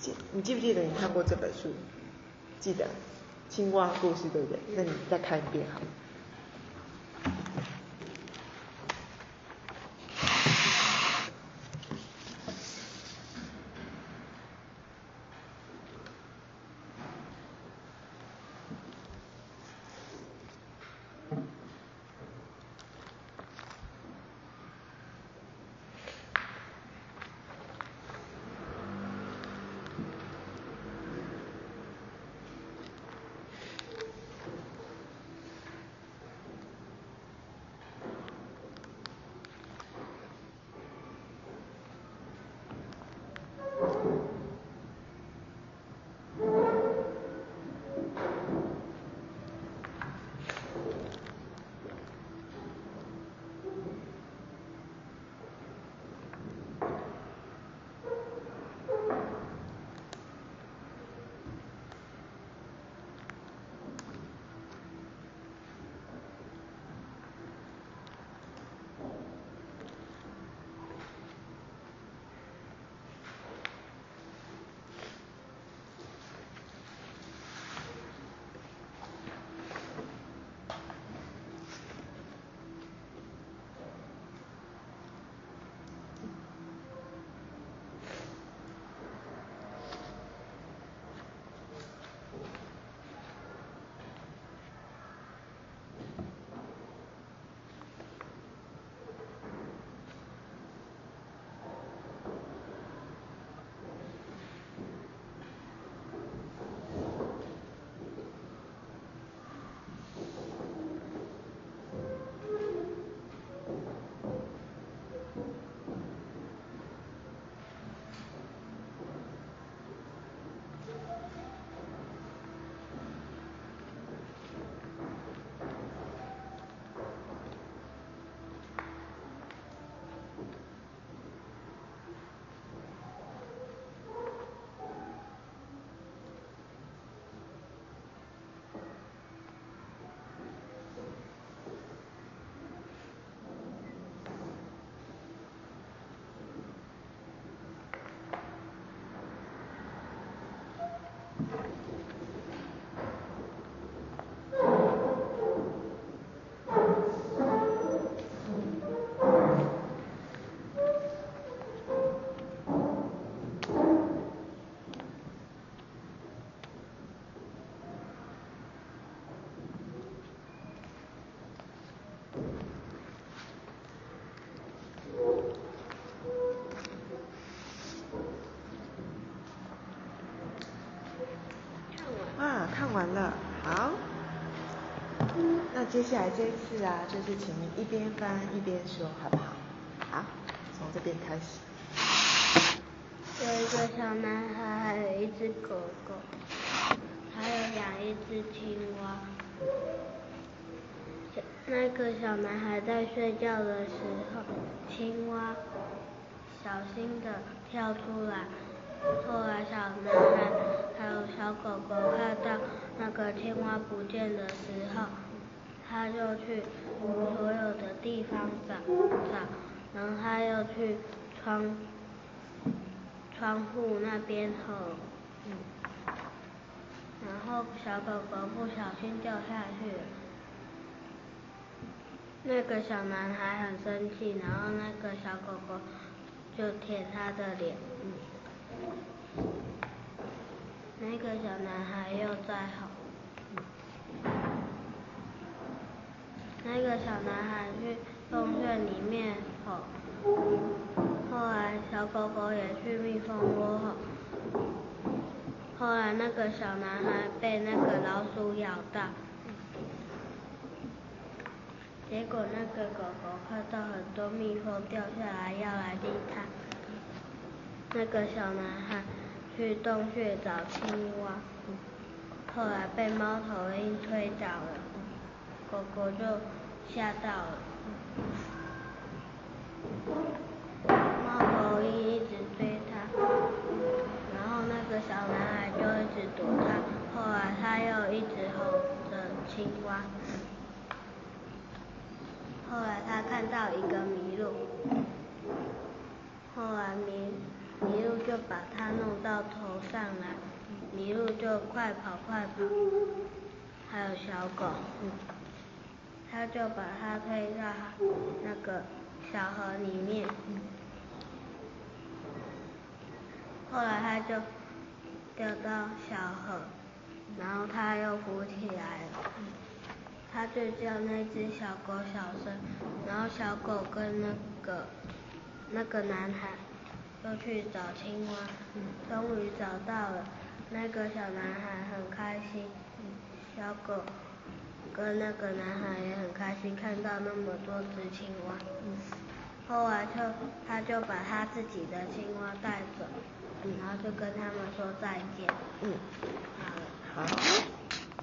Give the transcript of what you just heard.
你记不记得你看过这本书？记得青蛙故事对不对？那你再看一遍好了。看完了，好。那接下来这一次啊，就是请你一边翻一边说，好不好？好，从这边开始。 有一个小男孩，还有一只狗狗，还有一只青蛙。那个小男孩在睡觉的时候，青蛙小心地跳出来。后来小男孩还有小狗狗看到那个青蛙不见的时候，他就去所有的地方找，然后他又去窗户那边然后小狗狗不小心掉下去了。那个小男孩很生气，然后那个小狗狗就舔他的脸。那个小男孩又在吼。那个小男孩去洞穴里面吼，后来小狗狗也去蜜蜂窝吼。后来那个小男孩被那个老鼠咬到，结果那个狗狗看到很多蜜蜂掉下来要来叮它。那个小男孩去洞穴找青蛙，后来被猫头鹰吹倒了，狗狗就吓到了。猫头鹰一直追它，然后那个小男孩就一直躲它，后来他又一直吼着青蛙。后来他看到一个麋鹿，后来麋鹿就把它弄到头上来，麋鹿就快跑快跑。还有小狗，他就把它推到那个小河里面，后来他就掉到小河，然后他又浮起来了，他就叫那只小狗小声，然后小狗跟那个男孩就去找青蛙，终于找到了，那个小男孩很开心，小狗跟那个男孩也很开心，看到那么多只青蛙，后来他就把他自己的青蛙带走，然后就跟他们说再见。 好了。好。